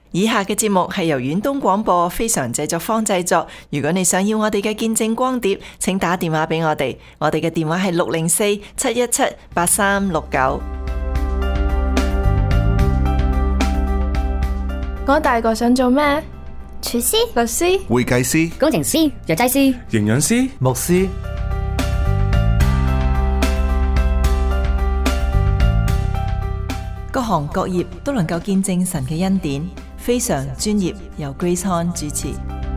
以下嘅節目係由遠東廣播非常製作坊製作。如果你想要我哋嘅見證光碟，請打電話俾我哋。我哋嘅電話係604-717-8369。 我大個想做咩？ 廚師、 律師、 會計師、 工程師、藥劑師、 營養師、 牧師。 各行各業都能夠見證神嘅恩典，非常專業，由 Grace Han 主持。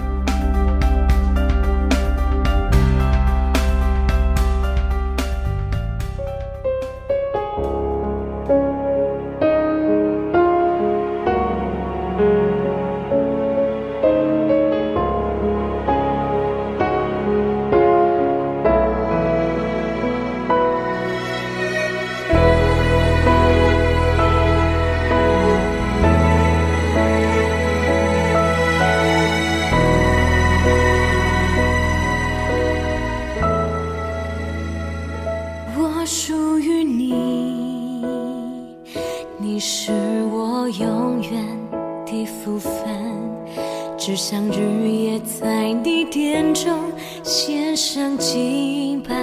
只想日夜在你殿中獻上敬拜，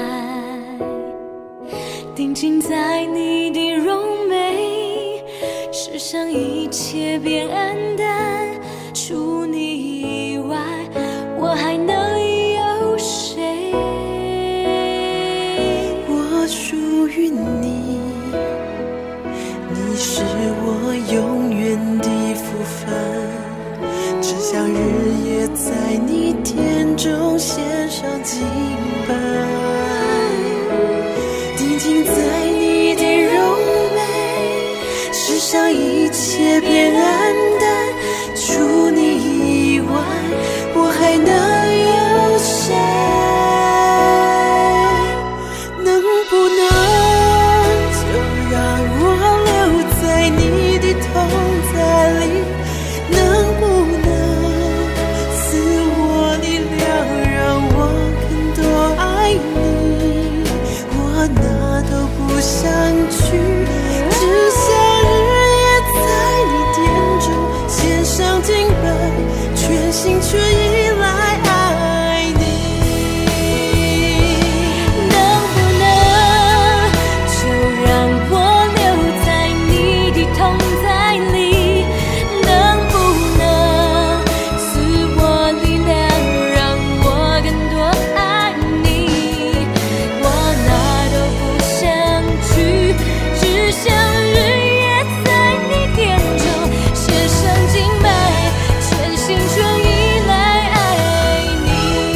定睛在你的容美，世上一切变黯淡，除你以外我还能有谁？我属于你，你是我永远的福分，只想日夜在你殿中献上敬拜，定睛在你的柔美，世上一切变黯淡，除你以外我还能有谁？能不能就让我留在你的同在里？能不能赐我力量，让我更多爱你？我哪都不想去，只想日夜在你殿中献上敬拜，全心全意来爱你。能不能就让我留在你的同在里？能不能赐我力量，让我更多爱你？我哪都不想去，只想日夜在你殿中献上敬拜，全心全意来爱你。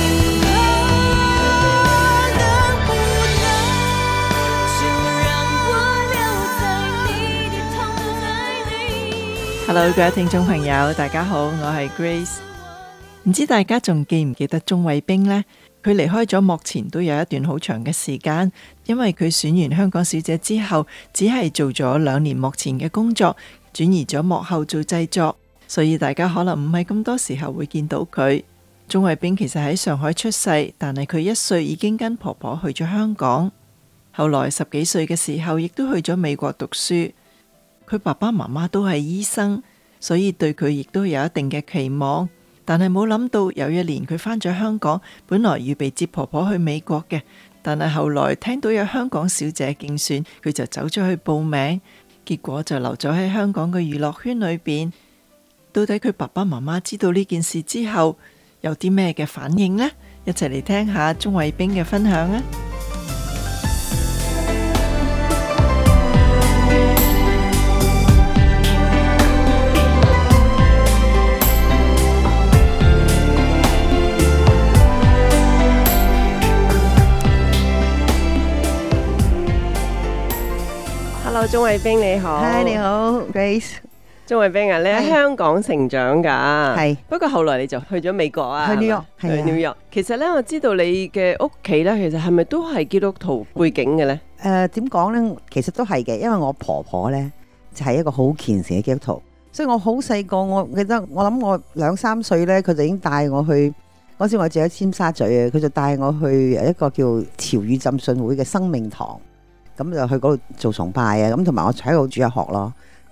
能不能就让我留在你的同在里？ Hello， 各位聽眾朋友，大家好，我係 Grace。唔知大家仲記唔記得鍾偉彬呢？佢離開咗幕前都有一段好長嘅時間，因為佢選完香港小姐之後，只係做咗2年幕前嘅工作，轉移咗幕後做製作，所以大家可能唔係咁多時候會見到佢。鍾偉彬其實喺上海出世，但係佢1歲已經跟婆婆去咗香港，後來10幾歲嘅時候亦都去咗美國讀書。佢爸爸媽媽都係醫生，所以對佢亦都有一定嘅期望。但係冇諗到有一年佢返咗香港，本來預備接婆婆去美國嘅，但係後來聽到有香港小姐競選，佢就走咗去報名，結果就留咗喺香港嘅娛樂圈裏邊。到底佢爸爸媽媽知道呢件事之後有啲咩嘅反應呢？一齊嚟聽下鍾偉彬嘅分享啊！ Hello， 鍾偉彬你好。 Hi， 你好 Grace。 鍾偉彬啊，你喺香港成長㗎， 係。 不過後來你就去咗美國啊， 去 New York， 去 New York。其實咧，我知道你嘅屋企咧，其實係咪都係基督徒背景嘅咧？ 點講咧？其實都係嘅，因為我婆婆咧就係一個好虔誠嘅基督徒，所以我好細個，我記得我諗我2、3歲咧，佢就已經帶我去。嗰時我住喺尖沙咀啊，佢就帶我去一個叫潮語浸信會嘅生命堂。咁就去嗰度做崇拜啊，咁同埋我喺度煮下學咯。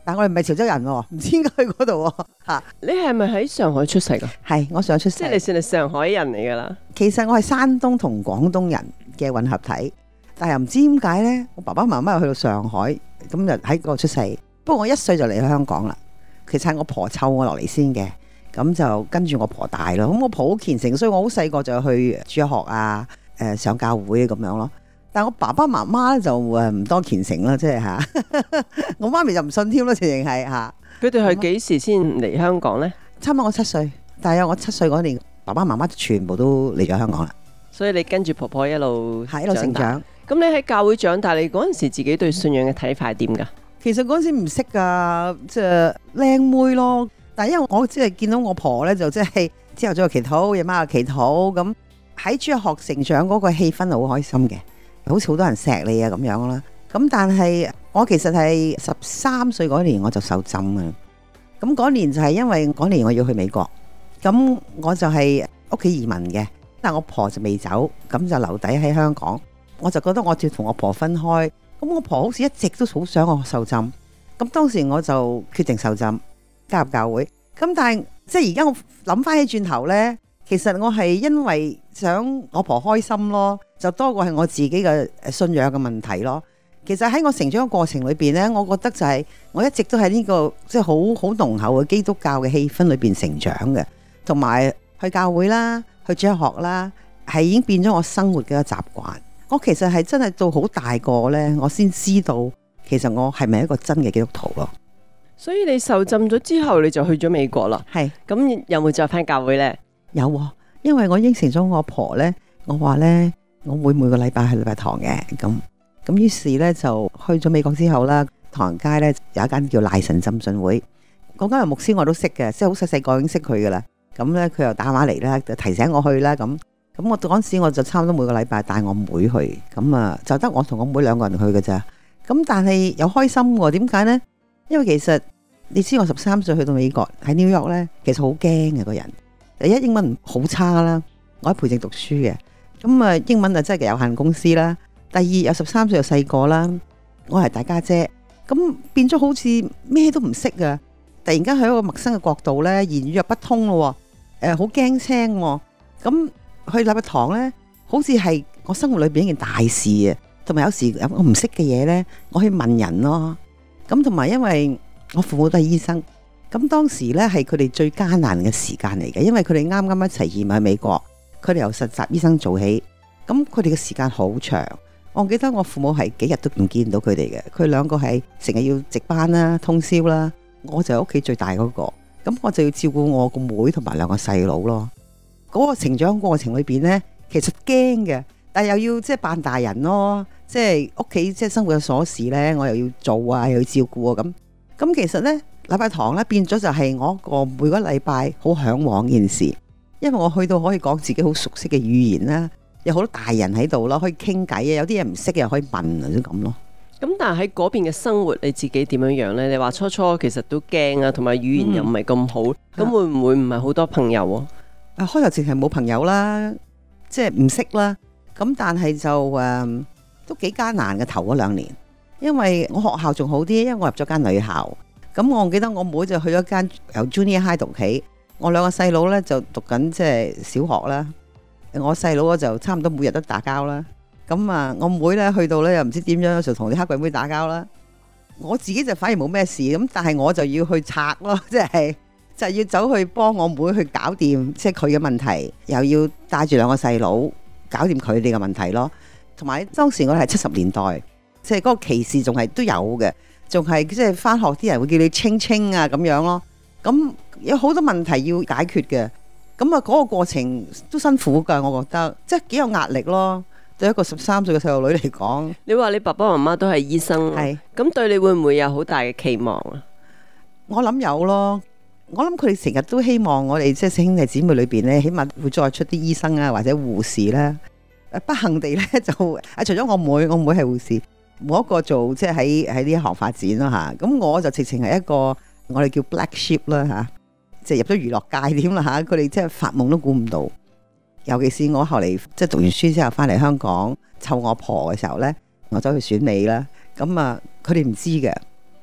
但我哋唔係潮州人喎，唔知點解去嗰度喎嚇。 你係咪喺上海出世㗎？ 係我想出世， 即係你算係上海人嚟㗎啦。 其實我係山東同廣東人嘅混合體，但係又唔知點解呢，我爸爸媽媽又去到上海，咁就喺嗰度出世。不過我1歲就嚟咗香港啦。其實係我婆湊我落嚟先嘅，咁就跟住我婆大咯。咁我婆好虔誠，所以我好細個就去主日學啊，上教會咁樣咯。但係我爸爸媽媽就唔多虔誠啦，即係嚇。我媽咪就唔信添咯，直情係嚇。 佢哋係幾時先嚟香港呢？ 差唔多我7歲，但係我7歲嗰年，爸爸媽媽全部都嚟咗香港啦。 所以你跟住婆婆一路係一路成長。 咁你喺教會長大，你嗰陣時自己對信仰嘅睇法係點㗎？ 其實嗰陣時唔識㗎，即係靚妹咯。但係因為我即係見到我婆咧，就即係朝頭早又祈禱，夜晚又祈禱，咁喺主日學成長嗰個氣氛係好開心嘅，好似好多人錫你啊咁樣啦。咁但係我其實係13歲嗰年我就受浸啊。咁嗰年就係因為嗰年我要去美國，咁我就係屋企移民嘅，但我婆就未走，咁就留底喺香港。我就覺得我要同我婆分開。咁我婆好似一直都好想我受浸，咁當時我就決定受浸，加入教會。咁但係即係而家我諗翻起轉頭呢，其實我係因為想我婆開心咯，就多過係我自己嘅信仰嘅問題咯。其實喺我成長嘅過程裏邊呢，我覺得就係我一直都喺呢個即係好濃厚嘅基督教嘅氣氛裏邊成長嘅，同埋去教會啦，去主日學啦，係已經變咗我生活嘅一個習慣。我其實係真係到好大個呢，我先知道其實我係咪一個真嘅基督徒咯。 所以你受浸咗之後，你就去咗美國啦。 係， 咁有冇再返教會呢？ 有喎，因為我應承咗我婆呢，我話呢，我會每個禮拜去禮拜堂嘅。咁於是呢，就去咗美國之後啦，唐人街呢有一間叫賴神浸信會，嗰間牧師我都識嘅，即係好細個已經識佢噶啦。咁呢，佢又打電話嚟啦，就提醒我去啦咁。咁我嗰陣時我就差唔多每個禮拜帶我妹去，咁啊就得我同我妹2個人去嘅咋。咁但係又開心喎，點解呢？因為其實你知我13歲去到美國喺 New York 呢，其實好驚嘅個人。第一英文好差啦，我喺培正讀書嘅，咁啊英文就真係有限公司啦。第二有13歲又細個啦，我係大家姐，咁變咗好似咩都唔識啊！突然間喺一個陌生嘅國度呢，言語又不通咯，好驚青喎，咁。去禮拜堂呢，好似係我生活裏邊一件大事啊！同埋有時我唔識嘅嘢呢，我去問人咯。咁同埋因為我父母都係醫生，咁當時呢係佢哋最艱難嘅時間嚟嘅，因為佢哋啱啱一齊移民去美國，佢哋由實習醫生做起，咁佢哋嘅時間好長。我記得我父母係幾日都唔見到佢哋嘅，佢2個係成日要值班啦、通宵啦，我就係屋企最大嗰個，咁我就要照顧我個妹同埋2個細佬咯。嗰個成長過程裏邊呢，其實驚嘅，但係又要即係扮大人咯，即係屋企即係生活嘅瑣事呢，我又要做啊，又要照顧啊咁。其實呢，禮拜堂呢變咗就係我一個每個禮拜好嚮往件事，因為我去到可以講自己好熟悉嘅語言啦，有好多大人喺度咯，可以傾偈啊，有啲嘢唔識嘅又可以問啊，都咁咯。咁但係喺嗰邊嘅生活你自己點樣樣呢？你話初初其實都驚啊，同埋語言又唔係咁好，咁會唔會唔係好多朋友啊？ 開頭淨係冇朋友啦，即係唔識啦。咁但係就都幾艱難嘅頭嗰2年，因為我學校仲好啲，因為我入咗間女校。咁我記得我妹就去咗間由 Junior High 讀起，我2個細佬呢就讀緊即係小學啦。我細佬就差唔多每日都打交啦。咁啊，我妹呢去到呢又唔知點樣就同啲黑鬼妹打交啦。我自己就反而冇咩事，咁但係我就要去拆咯，即係。就要走去幫我妹去搞掂，即係佢嘅問題，又要帶住2個細佬搞掂佢哋嘅問題咯。同埋當時我哋係70年代，即係嗰個歧視仲係都有嘅，仲係即係返學啲人會叫你青青啊咁樣咯。咁有好多問題要解決嘅，咁啊嗰個過程都辛苦㗎，我覺得即係幾有壓力咯。對一個13歲嘅細路女嚟講， 你話你爸爸媽媽都係醫生，係咁對你會唔會有好大嘅期望啊？ 我諗有咯。我諗佢哋成日都希望我哋即係兄弟姊妹裏邊咧，起碼會再出啲醫生啊或者護士啦。不幸地咧就除咗我妹係護士，冇一個做即係喺呢一行發展啦吓。咁我就直情係一個我哋叫 black sheep 啦吓，即係入咗娛樂界點啦吓。佢哋即係發夢都估唔到，尤其是我後嚟即係讀完書之後翻嚟香港湊我婆嘅時候咧，我走去選美啦。咁啊，佢哋唔知嘅。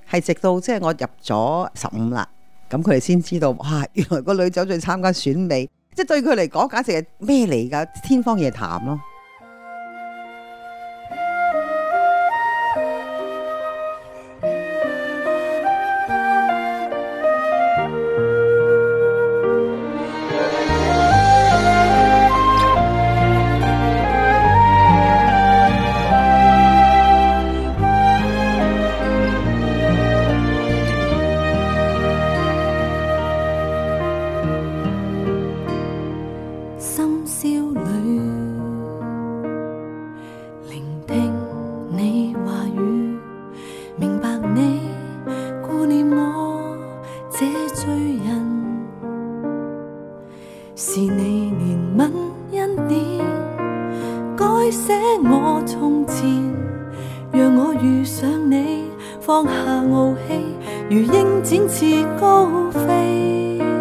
係直到即係我入咗15啦，咁佢哋先知道，哇！原來個女走去參加選美，即係對佢嚟講簡直係咩嚟㗎？天方夜譚咯。 深宵裏聆聽你話語，明白你顧念我這罪人，是你憐憫恩典改寫我從前，讓我遇上你，放下傲氣，如鷹展翅高飛。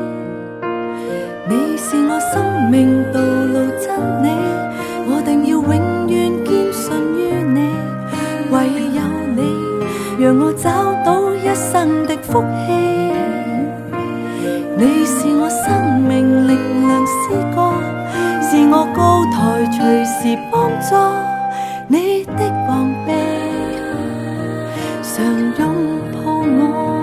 你是我生命道路真理，我定要永遠堅信於你。唯有你，讓我找到一生的福氣。你是我生命力量詩歌，是我高台隨時幫助。你的膀臂常擁抱我。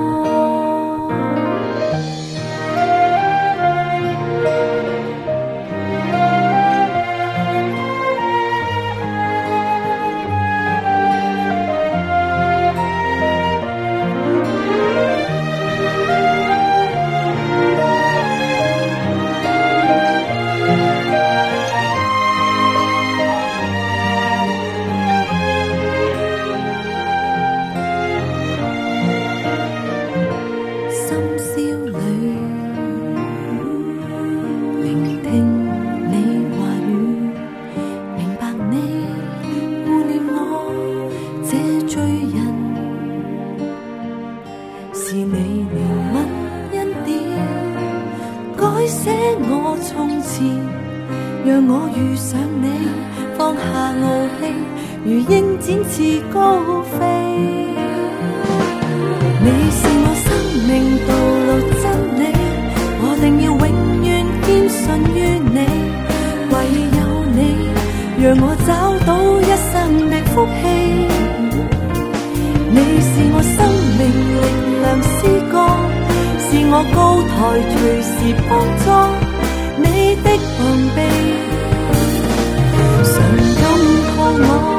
讓我遇上你，放下傲氣，如鷹展翅高飛。你是我生命道路真理，我定要永遠堅信於你。唯有你，讓我找到一生的福氣。你是我生命力量詩歌，是我高台隨時幫助。你的膀臂常擁抱我。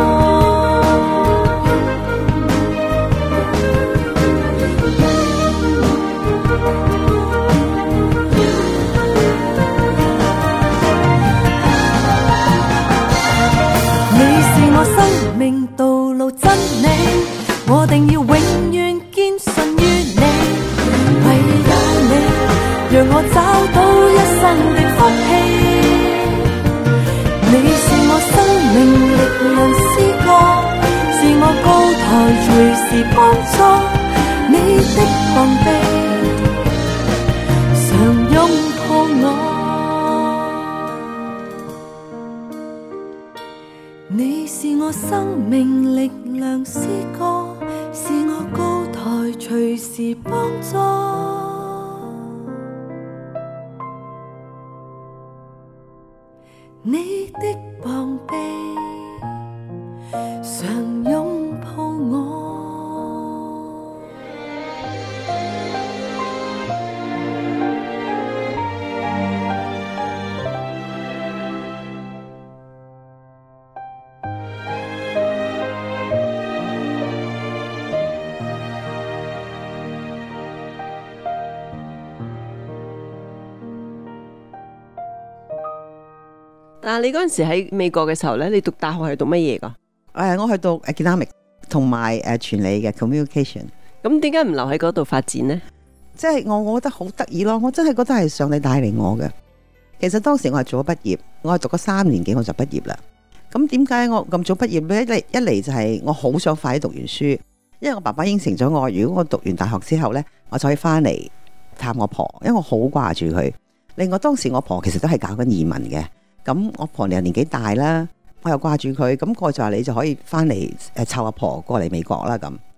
你是我生命道路真理，我定要永遠堅信於你。唯有你，讓我找到一生的福氣。你是我生命力量詩歌，是我高台隨時幫助。你的膀臂常擁抱我。你是我生命力量詩歌，是我高台隨時幫助。你的膀臂常擁抱我。 但係你嗰陣時喺美國嘅時候咧，你讀大學係讀乜嘢噶？ 我去讀 economic 同埋傳理嘅 communication。 咁點解唔留喺嗰度發展呢？ 即係我覺得好得意咯，我真係覺得係上帝帶嚟我嘅。其實當時我係早畢業，我係讀咗3年幾我就畢業啦。咁點解我咁早畢業呢？一嚟就係我好想快啲讀完書，因為我爸爸應承咗我，如果我讀完大學之後呢，我就可以翻嚟探我婆，因為我好掛住佢。另外當時我婆其實都係搞緊移民嘅。咁我婆又年紀大啦，我又掛住佢，咁我就話你就可以翻嚟湊阿婆過嚟美國啦咁。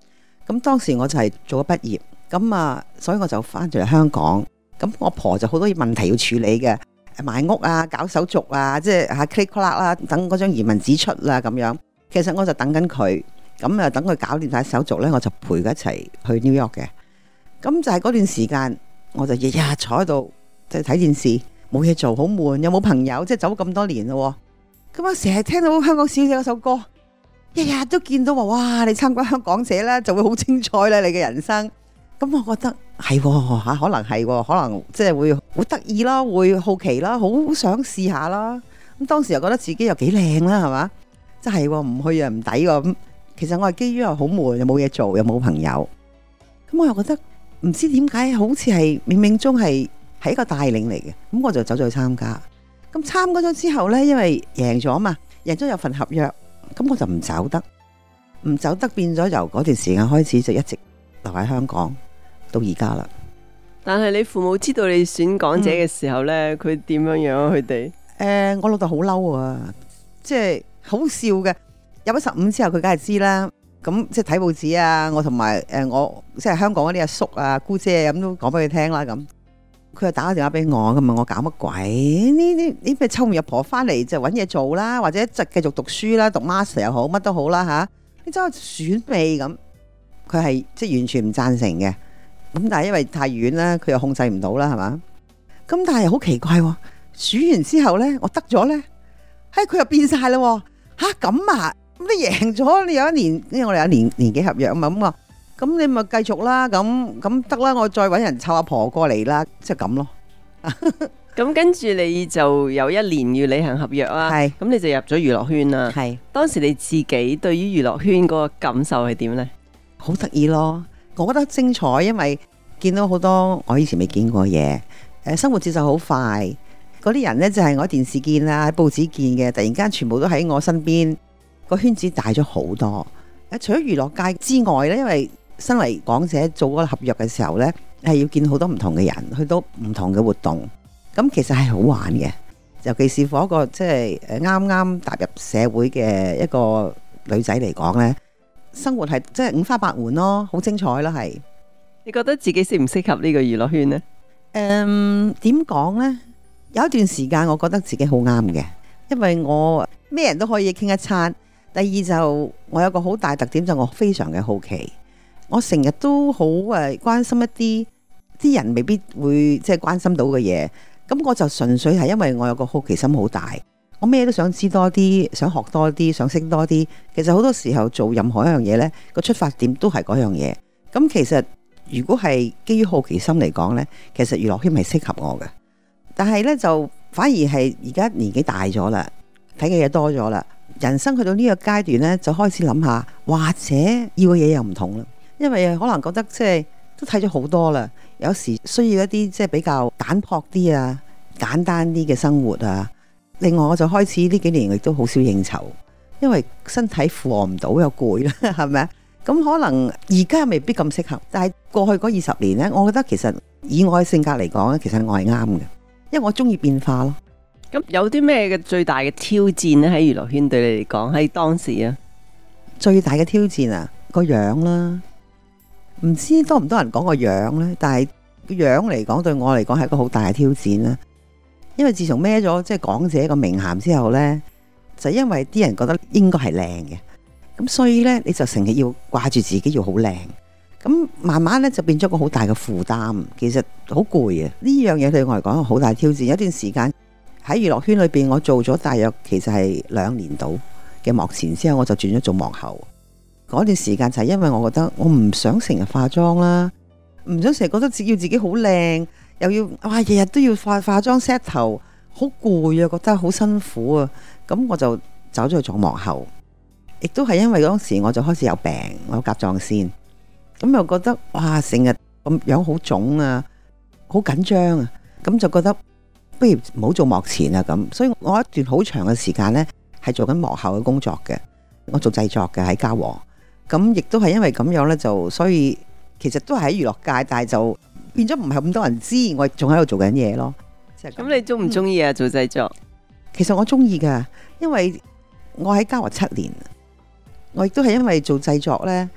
咁當時我就係做咗畢業，咁啊，所以我就翻咗嚟香港。咁我婆就好多問題要處理嘅，買屋啊、搞手續啊，即係click clack 啦，等嗰張移民紙出啦咁樣。其實我就等緊佢，咁啊等佢搞掂晒手續呢，我就陪佢一齊去 New York 嘅。咁就係嗰段時間，我就日日坐喺度即係睇電視，冇嘢做，好悶，又冇朋友，即係走咁多年咯。咁我成日聽到香港小姐嗰首歌，日日都見到話，哇！你參加香港姐啦，就會好精彩啦，你嘅人生。咁我覺得係吓，可能係，可能即係會好得意啦，會好奇啦，好想試下啦。咁當時又覺得自己又幾靚啦，係嘛？即係唔去又唔抵喎。咁其實我係基於又好悶，又冇嘢做，又冇朋友。咁我又覺得唔知點解，好似係冥冥中係一個帶領嚟嘅。咁我就走咗去參加。咁參加咗之後呢，因為贏咗嘛，贏咗有份合約，咁我就唔走得，變咗由嗰段時間開始就一直留喺香港到而家啦。 但係你父母知道你選港姐嘅時候呢，佢點樣樣啊？佢哋我老豆好嬲啊，即係好笑嘅。入咗15之後，佢梗係知啦。咁即係睇報紙啊，我同埋我即係香港嗰啲阿叔啊、姑姐咁都講俾佢聽啦。咁佢又打個電話俾我，咁問我搞乜鬼？呢咩湊唔入婆翻嚟就揾嘢做啦，或者就繼續讀書啦，讀 master 又好，乜都好啦吓。你走去選美咁，佢係即係完全唔贊成嘅。咁但係因為太遠啦，佢又控制唔到啦，係嘛？咁但係又好奇怪喎，選完之後咧，我得咗咧，佢又變晒啦。吓咁啊！咁你贏咗，你有一年，因為我哋有年紀合約啊嘛，咁啊，咁你咪繼續啦，咁得啦，我再搵人湊阿婆過嚟啦，即係咁咯。 咁跟住你就有一年要履行合約啦， 係，咁你就入咗娛樂圈啦。 係， 當時你自己對於娛樂圈嗰個感受係點呢？ 好得意咯，我覺得精彩，因為見到好多我以前未見過嘢，生活節奏好快，嗰啲人呢，就係我喺電視見啦，喺報紙見嘅，突然間全部都喺我身邊。個圈子大咗好多，除咗娛樂界之外咧，因為身為港姐做嗰個合約嘅時候呢，係要見好多唔同嘅人，去到唔同嘅活動，咁其實係好玩嘅。尤其是for一個即係啱啱踏入社會嘅一個女仔嚟講呢，生活係即係五花八門咯，好精彩啦。係， 你覺得自己適唔適合呢個娛樂圈呢？ 點講呢？有一段時間我覺得自己好啱嘅，因為我咩人都可以傾一餐。第二就我有個好大特點，就我非常嘅好奇，我成日都好關心一啲人未必會即係關心到嘅嘢，咁我就純粹係因為我有個好奇心好大，我咩都想知多啲，想學多啲，想識多啲。其實好多時候做任何一樣嘢呢，個出發點都係嗰樣嘢。咁其實如果係基於好奇心嚟講呢，其實娛樂圈係適合我嘅。但係呢，就反而係而家年紀大咗啦，睇嘅嘢多咗啦。人生去到呢個階段呢，就開始諗下，或者要嘅嘢又唔同啦。因為可能覺得即係都睇咗好多啦，有時需要一啲即係比較簡樸啲啊、簡單啲嘅生活啊。另外我就開始呢幾年亦都好少應酬，因為身體負荷唔到又攰啦，係咪啊？咁可能而家未必咁適合，但係過去嗰20年呢，我覺得其實以我嘅性格嚟講咧，其實我係啱嘅，因為我中意變化咯。 咁有啲咩嘅最大嘅挑戰咧？喺娛樂圈對你嚟講，喺當時啊， 最大嘅挑戰啊，個樣啦，唔知多唔多人講個樣呢？但係個樣嚟講，對我嚟講係一個好大嘅挑戰啦。因為自從孭咗即係港姐個名銜之後呢，就因為啲人覺得應該係靚嘅，咁所以呢，你就成日要掛住自己要好靚，咁慢慢呢，就變咗個好大嘅負擔。其實好攰啊！呢樣嘢對我嚟講係好大挑戰。有一段時間喺娛樂圈裏邊，我做咗大約其實係2年到嘅幕前之後，我就轉咗做幕後。嗰段時間就係因為我覺得我唔想成日化妝啦，唔想成日覺得要自己好靚，又要哇日日都要化妝 set 頭，好攰啊，覺得好辛苦啊。咁我就走咗去做幕後，亦都係因為當時我就開始有病，我有甲狀腺，咁又覺得哇成日咁樣好腫啊，好緊張啊，咁就覺得不如唔好做幕前啊咁。所以我一段好長嘅時間呢，係做緊幕後嘅工作嘅，我做製作嘅喺嘉禾。咁亦都係因為咁樣呢，就所以其實都係喺娛樂界，但係就變咗唔係咁多人知，我仲喺度做緊嘢咯。 咁你中唔中意啊？做製作？ 其實我中意噶，因為我喺嘉禾7年，我亦都係因為做製作呢，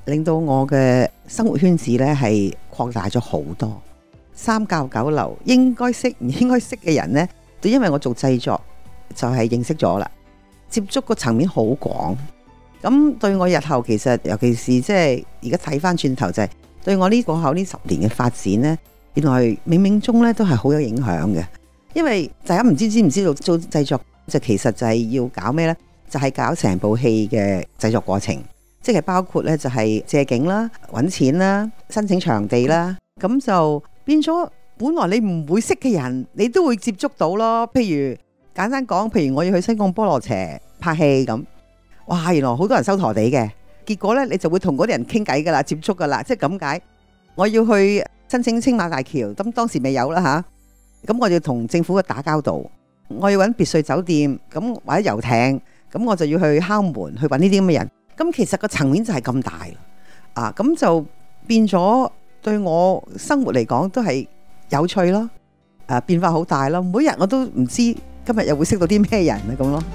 令到我嘅生活圈子呢係擴大咗好多。三教九流應該識唔應該識嘅人呢，就因為我做製作就係認識咗啦，接觸個層面好廣。咁對我日後其實尤其是即係而家睇翻轉頭就係對我呢過後呢10年嘅發展呢，原來冥冥中呢都係好有影響嘅。因為大家唔知唔知道做製作就其實就係要搞咩呢？就係搞成部戲嘅製作過程，即係包括呢就係借景啦、揾錢啦、申請場地啦，咁就變咗本來你唔會識嘅人，你都會接觸到咯。譬如簡單講，譬如我要去西貢菠蘿輋拍戲咁，哇！原來好多人收陀地嘅，結果呢，你就會同嗰啲人傾偈噶啦，接觸噶啦，即係咁解。我要去申請青馬大橋，咁當時未有啦吓，咁我要同政府嘅打交道。我要揾別墅酒店，咁或者遊艇，咁我就要去敲門去揾呢啲咁嘅人。咁其實個層面就係咁大啊，咁就變咗對我生活嚟講都係有趣咯，變化好大咯。每日我都唔知今日又會識到啲咩人啊咁咯。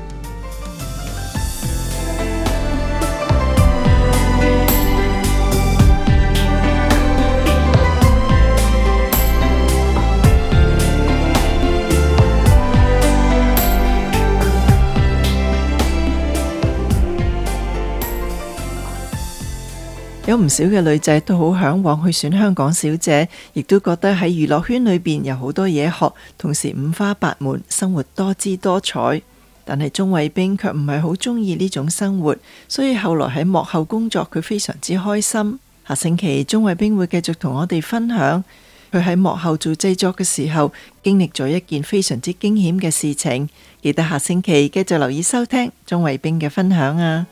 有唔少嘅女仔都好向往去選香港小姐，亦都覺得喺娛樂圈裏邊有好多嘢學，同時五花八門，生活多姿多彩。但係鍾偉冰卻唔係好中意呢種生活，所以後來喺幕後工作，佢非常之開心。下星期鍾偉冰會繼續同我哋分享佢喺幕後做製作嘅時候，經歷咗一件非常之驚險嘅事情。記得下星期繼續留意收聽鍾偉冰嘅分享啊！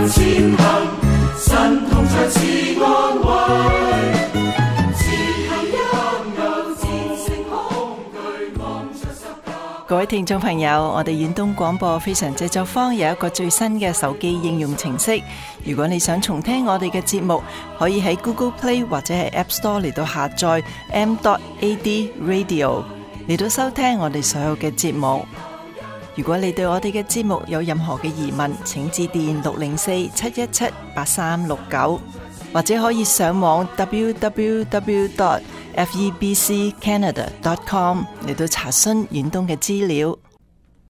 前行，神同在賜安慰。 各位聽眾朋友，我哋遠東廣播非常製作坊有一個最新嘅手機應用程式。如果你想重聽我哋嘅節目，可以喺 Google Play 或者係 App Store 嚟到下載 m.ad Radio 嚟到收聽我哋所有嘅節目。如果你對我哋嘅節目有任何嘅疑問，請致電604-717-8369，或者可以上網 www.febccanada.com 嚟到查詢遠東嘅資料。